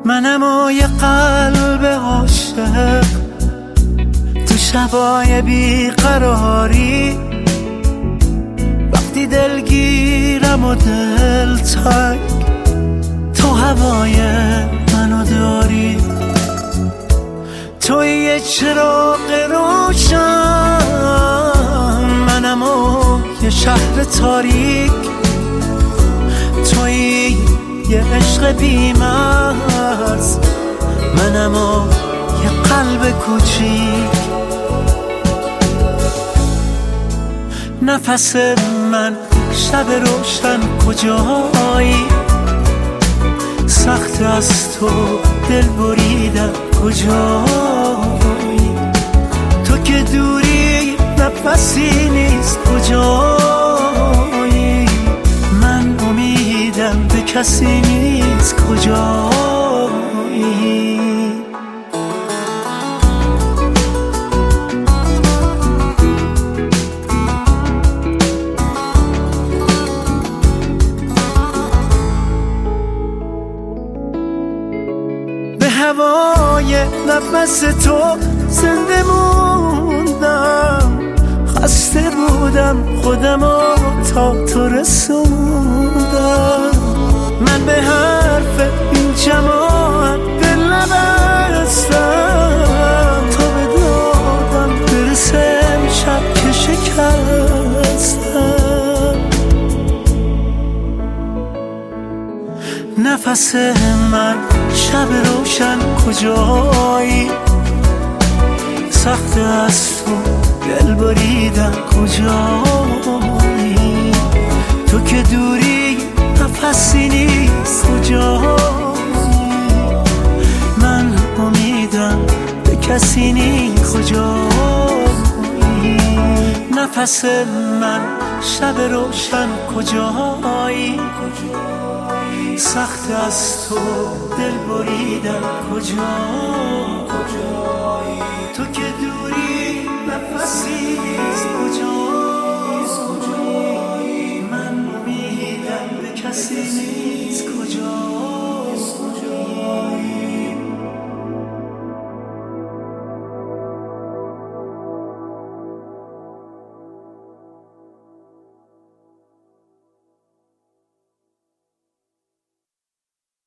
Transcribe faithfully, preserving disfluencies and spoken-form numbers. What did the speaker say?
منم و یه قلب عاشق تو شبای بیقراری، وقتی دلگیرم و دل تنگ تو هوای منو داری. توی یه چراغ روشن، منم و یه شهر تاریک، توی یه عشق بی‌مرز، منم و یه قلب کوچیک. نفس من شب روشن کجایی، سخت از تو دل بریدم کجایی، تو که دوری نفسی نیست کجایی، من امیدم به کسی نیست کجایی. هوای نفس تو زنده موندم، خسته بودم خودمو تا تو رسوندم. من به حرف این جماعت دل نبستم، تا به دادم برسه امشب که شکستم. نفس من شب روشن کجایی، سخت از تو دل بریدم کجایی، تو که دوری نفسی نیست کجایی، من امیدم به کسی نیست کجایی. نفس من شب روشن کجایی، سخت از تو دل بریدم کجایی، تو که دوری